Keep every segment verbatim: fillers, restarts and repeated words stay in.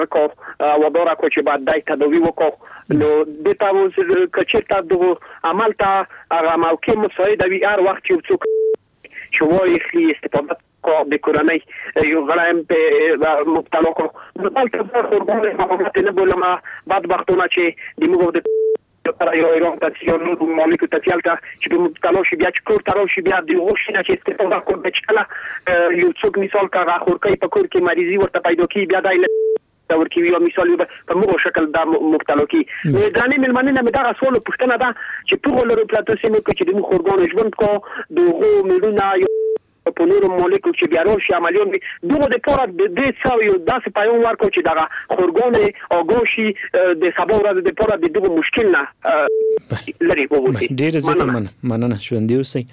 کو وداره کو چې بعد دای تداوی وکړو نو د تاسو کچې تاسو عمل ته هغه موقع مساعد وي هر وخت چې څوک شوی خلی استفاده کو د کورنۍ یو غلایم په مبتلا کو نو تاسو خورګونه حکومت نه بولما بعد وختونه چې د موږ د پر یو ایران تاسو نو مالک تاسو چې په مبتلا شي بیا چې کور ترو شي بیا د غوښنه چې استفاده کو د چلا یو څوک مثال کا خورکې په کور کې مریضي ورته پیدا کی بیا دای ورکی یو مثال په موږ شکل د مبتلا کی ځانې ملمنه نه دا رسول پښتنه دا چې په ولر پلاتو سیمه کې چې د خورګون ژوند کو دغه ملونه په نورو مالکو چې بیا روشي عملیون دغه د پوره د دې څو یو داسې پایون ورکو چې دغه خورګون او ګوشي د سبا ورځ د پوره د دغه مشکل نه لري وګورئ ډیر زیات من مننه ژوند اوسئ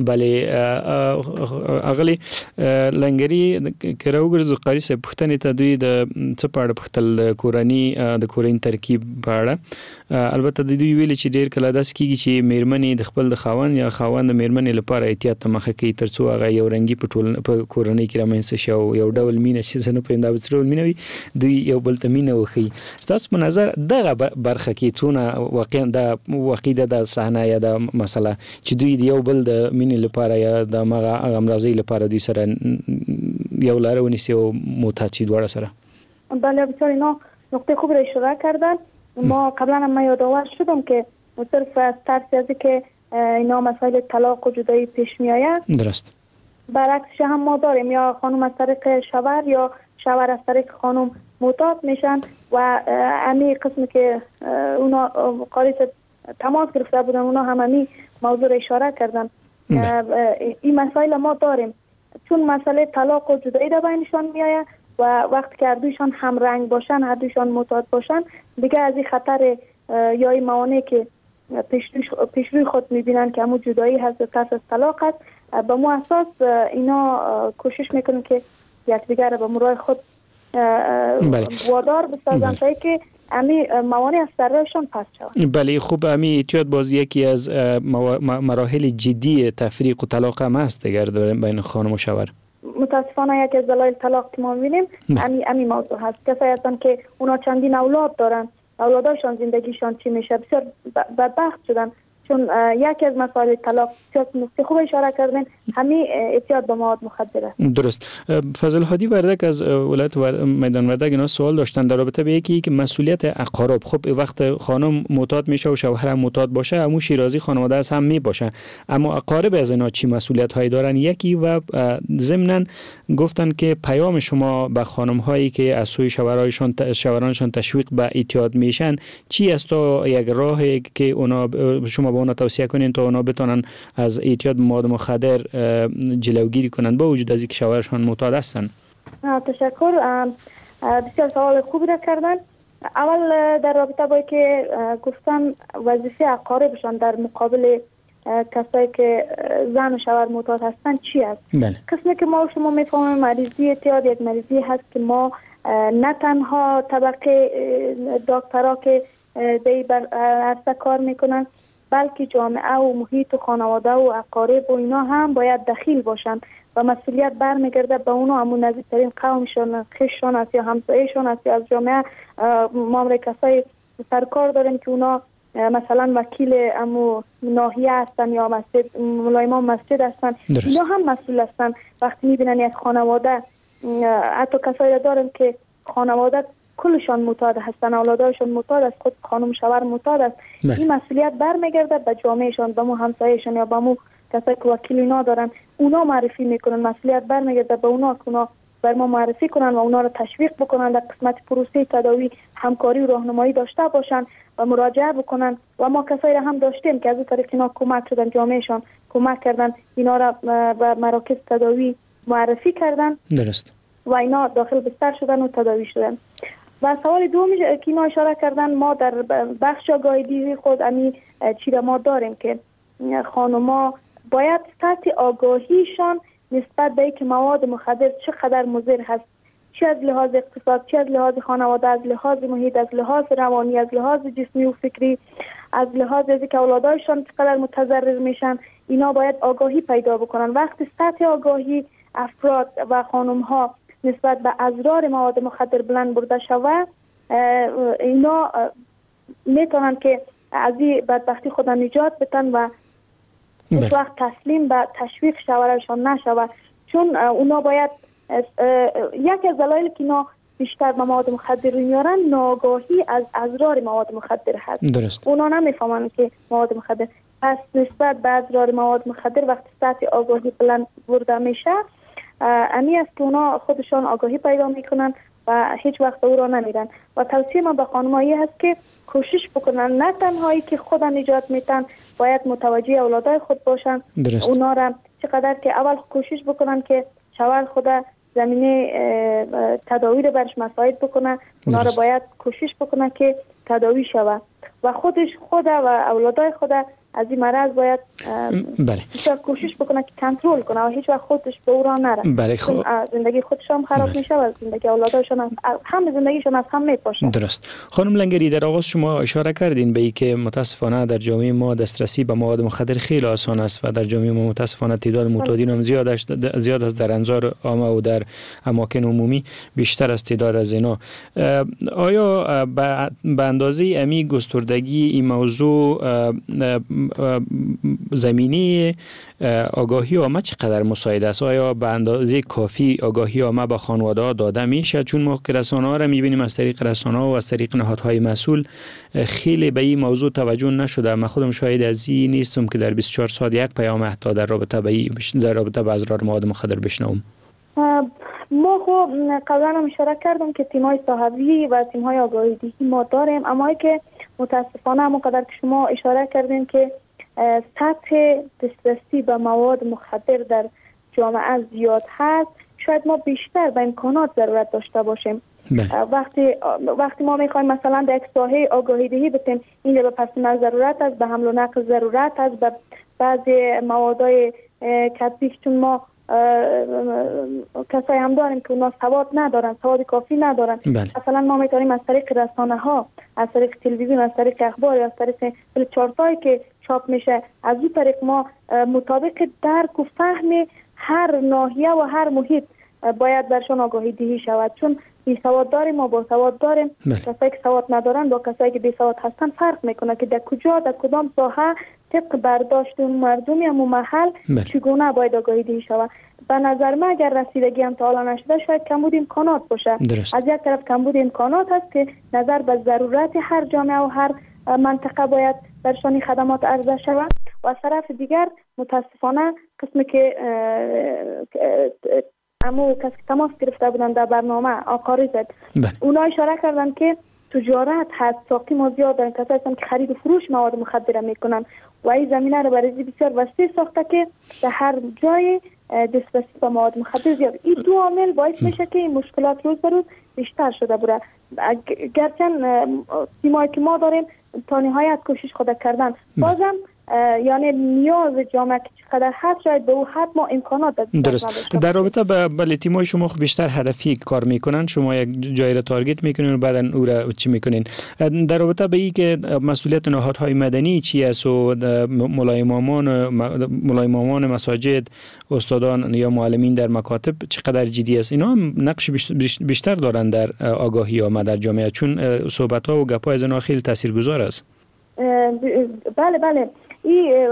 بلې اغلی لنګری کراوګرز قاری سه پښتنې ته دوی د څه پاړه پختل کورانی د کورین ترکیب پاړه البته د دوی ویل چې ډیر کله داس کیږي چې میرمنې د خپل د خاوند یا خاوند میرمنې لپاره احتیاط مخه کوي ترڅو هغه یو رنګي پټول په کورنۍ کې رامنځته شو یو ډول مینه چې زنه په انده وسرول مینه وي دوی یو بل ته مینه وخی تاسو په نظر دغه برخه کې څونه واقعا د واقعي د صحنه یا د مسله چې دوی یو بل د مینې لپاره یا د مغه امراضي لپاره دوی سره یو لار ونیسي او متعهد وړه سره بله بسیار اینا نقطه خوب را اشاره کردن ما قبلا هم من یادآور شدم که صرف از ترس از که اینا مسائل طلاق و جدایی پیش می آید درست برعکسش هم ما داریم یا خانم از طریق شوهر یا شوهر از طریق خانم معتاد میشن و امی قسمی که اونا قاریس تماس گرفته بودن اونا هم امی موضوع را اشاره کردن این مسائل ما داریم چون مسئله طلاق و جدایی در بینشان می آید و وقتی که هر دویشان هم رنگ باشن هر دویشان معتاد باشن دیگه از این خطر یا این موانعی که پیش روی خود میبینن که همون جدایی هست ترس از طلاق هست به مو اساس اینا کوشش میکنن که یکدیگر را به مرای خود وادار بسازن تا که امی موانع از سرشان پس شود. بله خوب امی اعتیاد باز یکی از مراحل جدی تفریق و طلاق هم هست دیگر بین خانم و شوهر. متاسفانه یکی از دلایل طلاق که ما می‌بینیم امی امی موضوع هست. کسایی هستن که اونا چندین اولاد دارن، اولاداشان زندگیشان چی میشه، بسیار بدبخت شدن چون یکی از مسائل طلاق که نکته خوب اشاره کردن همین اعتیاد به مواد مخدر است. درست. فضل هادی وردک از ولایت میدان وردک اینا سوال داشتن در رابطه به یکی که مسئولیت اقارب. خب وقت خانم معتاد میشه و شوهر هم معتاد باشه عمو شیرازی خانواده از هم می باشه، اما اقارب از اینا چی مسئولیت هایی دارن؟ یکی و ضمناً گفتن که پیام شما به خانم هایی که از سوی شوهرایشان شوهرانشان تشویق به اعتیاد میشن چی است تا یک راهی که اونا شما با اونا توصیه کنین تا اونا بتونن از اعتیاد مواد مخدر جلوگیری کنن با وجود از اینکه شوهرشان معتاد هستن؟ تشکر، بسیار سوال خوبی را کردن. اول در رابطه با که گفتن وظیفه اقاربشان در مقابل کسایی که زن و شوهر معتاد هستن چی است؟ بله. قسمی که ما شما میفهمیم مریضی اعتیاد یک مریضی هست که ما نه تنها طبقه دکترها که دی بر عرصه کار میکنن بلکه جامعه و محیط و خانواده و اقارب و اینا هم باید دخیل باشن و مسئولیت برمیگرده به اونا، همون نزدیکترین قومشان، خیششان است یا همسایه‌شان است یا از جامعه. ما هم کسای سرکار داریم که اونا مثلا وکیل امو ناحیه هستن یا مسجد مولای امام مسجد هستن، اینا هم مسئول هستن. وقتی میبینن یک خانواده، حتی کسایی داریم که خانواده کلشان معتاد هستن، اولادایشان معتاد است، خود خانم شوهر معتاد است، این مسئولیت برمیگرده به جامعهشان، به مو همسایه‌شان یا به مو کسایی که وکیل اینا دارن، اونا معرفی میکنن. مسئولیت برمیگرده به اونا که اونا بر ما معرفی کنن و اونا رو تشویق بکنن در قسمت پروسه تداوی همکاری و راهنمایی داشته باشن و مراجعه بکنن. و ما کسایی را هم داشتیم که از این طریق اینا کمک شدن، جامعهشان کمک کردن، اینا را به مراکز تداوی معرفی کردن. درست. و اینا داخل بستر شدن و تداوی شدن. و سوال دومی که اینا اشاره کردن، ما در بخش آگاهی دیدی خود امی چی را ما داریم که خانوما باید سطح آگاهیشان نسبت به اینکه مواد مخدر چقدر مضر هست، چه از لحاظ اقتصاد، چه از لحاظ خانواده، از لحاظ محیط، از لحاظ روانی، از لحاظ جسمی و فکری، از لحاظ از اینکه اولادایشان چقدر متضرر میشن، اینا باید آگاهی پیدا بکنن. وقتی سطح آگاهی افراد و خانم ها نسبت به اضرار مواد مخدر بلند برده شود، اینا میتونن که از این بدبختی خود نجات بدن و هیچ وقت تسلیم به تشویق شوارشان نشود. چون اونا باید یک از دلایلی که اینا بیشتر به مواد مخدر میارن ناگاهی از اضرار مواد مخدر هست. درست. اونا نمیفهمن که مواد مخدر، پس نسبت به اضرار مواد مخدر وقتی سطح آگاهی بلند برده میشه، امی است که اونا خودشان آگاهی پیدا میکنن و هیچ وقت او را نمیرن. و توصیه من به خانمایی هست که کوشش بکنن نه تنهایی که خود نجات میتن، باید متوجه اولادای خود باشن. درست. اونا را چقدر که اول کوشش بکنن که شوهر خود زمینه تداوی رو برش مساعد بکنه، اونا را باید کوشش بکنه که تداوی شود و خودش خود و اولادای خود از این مرض باید بله کوشش بکنه که کنترل کنه و هیچ وقت خودش به او راه نره. بله خب زندگی خودشان خراب بله. میشه و زندگی اولادشان هم, هم زندگیشون از هم میپاشه. درست. خانم لنگری، در آغاز شما اشاره کردین به این که متاسفانه در جامعه ما دسترسی به مواد مخدر خیلی آسان است و در جامعه ما متاسفانه تعداد معتادین هم زیاد است، زیاد است در انظار عامه و در اماکن عمومی بیشتر از تعداد از اینا. آیا به اندازه امی گستردگی این موضوع زمینی آگاهی عامه چقدر مساعد است؟ آیا به اندازه کافی آگاهی عامه به خانواده‌ها داده میشه؟ چون ما رسانه‌ها را می‌بینیم از طریق رسانه‌ها و از طریق نهادهای مسئول خیلی به این موضوع توجه نشده. من خودم شاهد از این نیستم که در بیست و چهار ساعت یک پیام اهدا در رابطه به در رابطه با اضرار مواد مخدر بشنوم. ما خب قبلا هم اشاره کردم که تیم‌های صحوی و تیم‌های آگاهی دهی ما داریم، اما ای که متاسفانه همونقدر که شما اشاره کردین که سطح دسترسی به مواد مخدر در جامعه زیاد هست، شاید ما بیشتر به امکانات ضرورت داشته باشیم. بله. وقتی وقتی ما میخوایم مثلا در یک ساحه آگاهی دهی بتیم، این به پس ضرورت است، به حمل و نقل ضرورت است، به بعضی موادهای کسبی که چون ما کسایی هم داریم که اونا سواد ندارن، سواد کافی ندارن. بله. مثلا ما میتونیم از طریق رسانه ها، از طریق تلویزیون، از طریق اخبار، از طریق چارتایی که چاپ میشه، از این طریق ما مطابق درک و فهم هر ناحیه و هر محیط باید برشان آگاهی دهی شود. چون بی سواد داریم و با سواد داریم. بله. کسایی که سواد ندارن با کسایی که بی سواد هستن فرق میکنه که در کجا در کدام ساحه طبق برداشت اون مردمی هم محل بله. چگونه باید آگاهی دهی شود. به نظر من اگر رسیدگی هم تا حالا نشده شاید کمبود امکانات باشه. درست. از یک طرف کمبود امکانات هست که نظر به ضرورت هر جامعه و هر منطقه باید برشانی خدمات عرضه شود و از طرف دیگر متاسفانه قسمی که امو کسی که تماس گرفته بودن در برنامه آقا زد اونا اشاره کردن که تجارت هست، ساقی ما زیاد دارن، کسایی هستن که خرید و فروش مواد مخدر میکنن و این زمینه رو برای بسیار وسیع ساخته که در هر جای دسترسی به مواد مخدر زیاد. این دو عامل باعث میشه که این مشکلات روز به روز بیشتر شده بره. گرچند تیمایی که ما داریم تا نهایت کوشش خود کردن، بازم یعنی نیاز جامعه که چقدر هست شاید به او حد ما امکانات دادیم. درست. در رابطه با بله تیمای شما بیشتر هدفی کار میکنن، شما یک جای را تارگت میکنین و بعدا او را چی میکنین؟ در رابطه با این که مسئولیت نهادهای مدنی چی است و ملایمامان ملایمامان مساجد، استادان یا معلمین در مکاتب چقدر جدی است؟ اینا هم نقش بیشتر دارن در آگاهی عامه در جامعه، چون صحبت ها و گپ ها از اینا خیلی تاثیرگذار است. بله بله این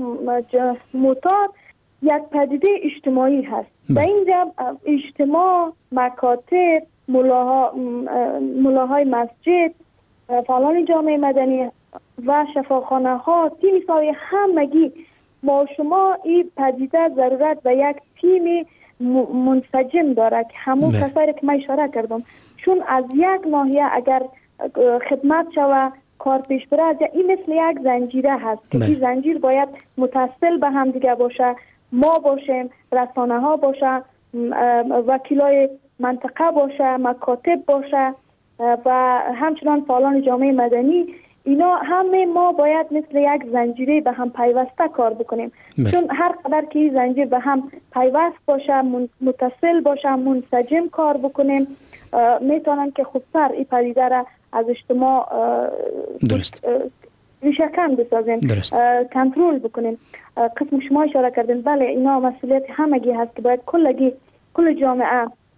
معتاد یک پدیده اجتماعی هست. در اینجا اجتماع، مکاتب، ملاها ملاهای مسجد، فعالان جامعه مدنی و شفاخانه ها، تیم سای همگی ما شما این پدیده ضرورت به یک تیم منسجم داره که همون کسایی که من اشاره کردم، چون از یک ناحیه اگر خدمت شود کار پیش بره، این مثل یک زنجیره هست که این زنجیر باید متصل به هم دیگه باشه. ما باشیم، رسانه ها باشه، وکیلای منطقه باشه، مکاتب باشه و همچنان فعالان جامعه مدنی، اینا همه ما باید مثل یک زنجیره به هم پیوسته کار بکنیم. بله. چون هر قدر که این زنجیر به هم پیوست باشه، متصل باشه، منسجم کار بکنیم، میتونن که خودسر این پدیده را از اجتماع درست ریشه‌کن بسازیم، کنترل بکنیم. قسم شما اشاره کردین، بله اینا مسئولیت همگی هست که باید کلگی کل جامعه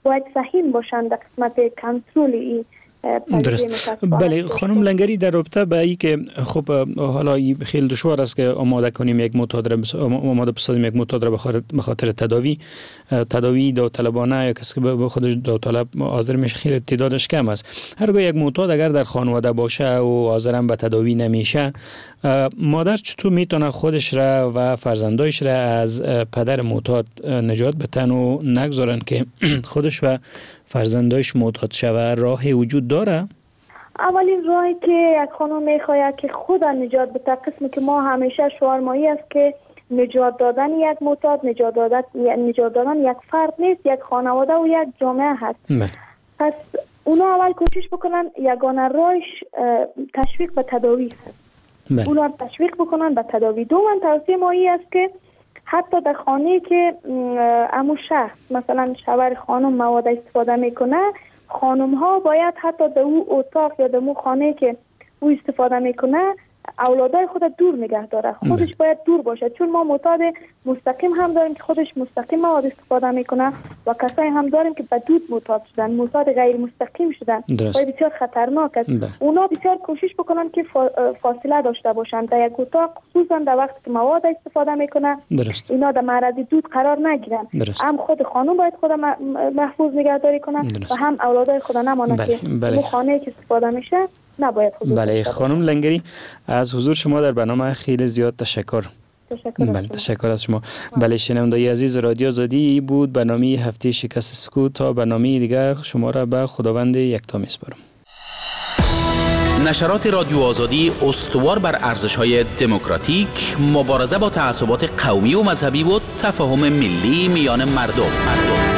باید سهیم باشند در قسمت کنترل این. درست. بله خانم لنگری، در رابطه با این که خب حالا خیلی دشوار است که آماده کنیم یک معتاد را آماده بسازیم یک معتاد را به خاطر تداوی تداوی داوطلبانه یا کسی که به خودش داوطلب حاضر میشه خیلی تعدادش کم است. هرگاه یک معتاد اگر در خانواده باشه و حاضر به تداوی نمیشه، مادر چطور میتونه خودش را و فرزندایش را از پدر معتاد نجات بدن و نگذارن که خودش و فرزندایش معتاد شوه؟ راهی وجود داره؟ اولین راهی که یک خانم میخواید که خود نجات بده، قسمی که ما همیشه شعار مایی است که نجات دادن یک معتاد، نجات دادن نجات دادن یک فرد نیست، یک خانواده و یک جامعه هست. مه. پس اونا اول کوشش بکنن یگانه راهش تشویق به تداوی هست. مه. اونا تشویق بکنن به تداوی. دوم توصیه مایی است که حتی در خانه که امو شخص مثلا شوهر خانم مواد استفاده میکنه، خانم ها باید حتی در او اتاق یا در او خانه که او استفاده میکنه اولادای خود دور نگه داره، خودش باید دور باشه، چون ما معتاد مستقیم هم داریم که خودش مستقیم مواد استفاده میکنه و کسایی هم داریم که به دود معتاد شدن، معتاد غیر مستقیم شدن و بسیار خطرناک است. اونا بسیار کوشش بکنن که فاصله داشته باشن در یک اتاق، خصوصا در وقتی که مواد استفاده میکنه. درست. اینا در معرض دود قرار نگیرن. درست. هم خود خانم باید خود محفوظ نگهداری کنه و هم اولادای خود نمانه بله. که بله. خانه که استفاده میشه نباید حضور. بله خانم لنگری، از حضور شما در برنامه خیلی زیاد تشکر. تشکر بله تشکر از شما. بله شنوندگان عزیز رادیو آزادی بود برنامه هفته شکست سکوت. تا برنامه دیگر شما را به خداوند یکتا میسپارم. نشرات رادیو آزادی استوار بر ارزش‌های دموکراتیک، مبارزه با تعصبات قومی و مذهبی و تفاهم ملی میان مردم. مردم.